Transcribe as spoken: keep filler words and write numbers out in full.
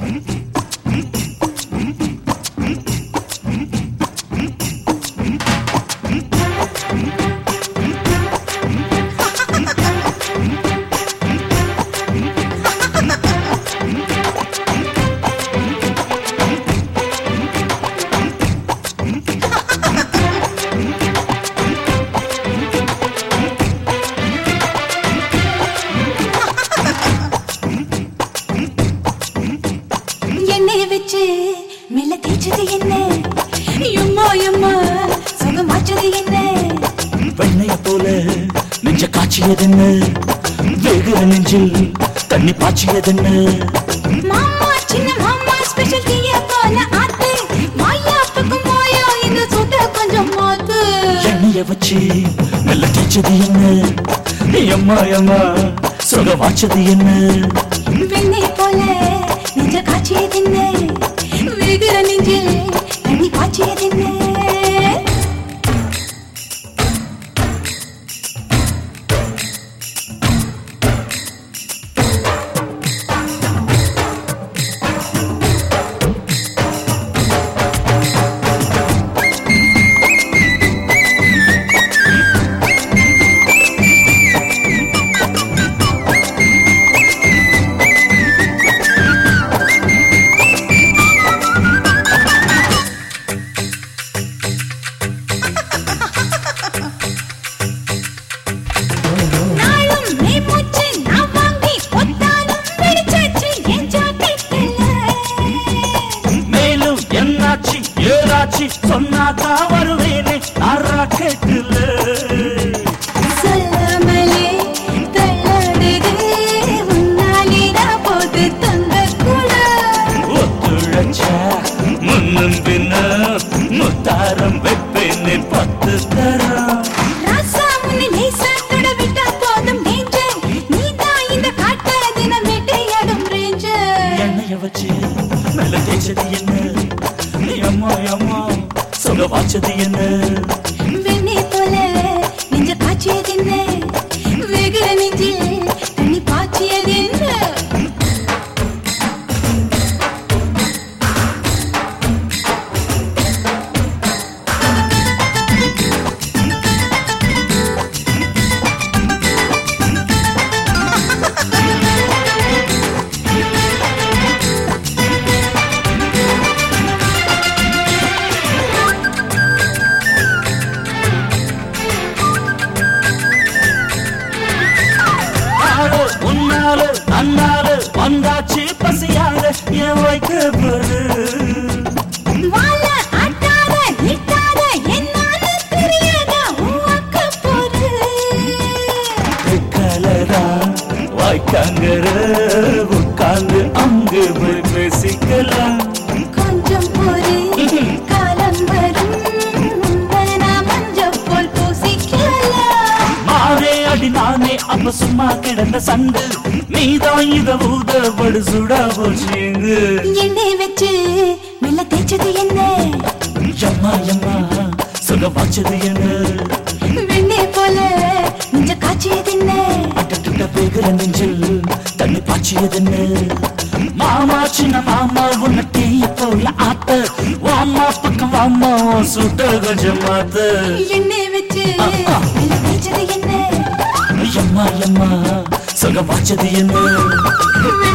மெல்ல தேய்ச்சது என்ன யம்மா யம்மா சுகமாச்சது என்ன வெண்ணைய போல நெஞ்ச காய்ச்சியதென்ன வேகிற நெஞ்சில் தண்ணி பாய்ச்சியதென்ன மாமா சின்ன மாமா ஸ்பெஷல் டீய போல ஆத்து மாயா பக்கம் மாயா இந்த சுட கொஞ்சம் மாத்து எண்ணெய வச்சு மெல்ல தேய்ச்சது என்ன யம்மா யம்மா சுகமாச்சது என்ன வெண்ணை போல நெஞ்ச காய்ச்சியது என்ன வேகிற நெஞ்சில் தண்ணி பாய்ச்சியது என்ன சொன்னாக்கா வருவேனே ஆறா கேட்டுல சொல்லாமலே தள்ளாடுது உன்னாலிடா போது தங்க கூட ஒத்துழைச்சா முன்னும் பின்ன முத்தாரம் வைப்பேனே பத்து தரம் ராசா உன்னை லேசா தொட விட்டா போதும் டேஞ்சர் நீதான் இந்த காட்ட தினம் வேட்டையாடும் ரேஞ்சர் எண்ணெய வச்சு மெல்ல தேய்ச்சது என்ன அம்மா அம்மா சுகவாச்சது என்ன வெண்ணை போல நெஞ்ச காய்ச்சியது என்ன வேகிற நெஞ்சில் தண்ணி பாய்ச்சியது என்ன அண்ணால வந்தாச்சு பசியாக என் வைக்க போது வாழ ஆட்டாத நிட்டாத என்னால தெரியாத உக்க போது கலரா வாய்க்காங்கற உட்கார்ந்து அங்கு போய் பேசிக்கலாம் கொஞ்சம் போது காலம் வரும் மஞ்ச போல் பூசிக்கலாம் மாறே அடி நானே அப்ப சும்மா கிடந்த சண்டு நீதான் இத ஊதப்படு சுடா போச்சீங்க எண்ணெய் வச்சு மெல்ல தேய்ச்சது என்ன எம்மா எம்மா சுகமாச்சது என்ன வெண்ணை போல நெஞ்ச காய்ச்சியது என்ன அட்டட்டுட்ட பேகிற நெஞ்சில் தண்ணி பாய்ச்சியது என்ன மாமா சின்ன மாமா உன்ன டீய போல ஆத்த வாமா பக்கம் வாமா சுட்ட கொஞ்சம் மாத்த எண்ணெய் வச்சு மெல்ல தேய்ச்சது என்ன எம்மா எம்மா சுகமாச்சது என்ன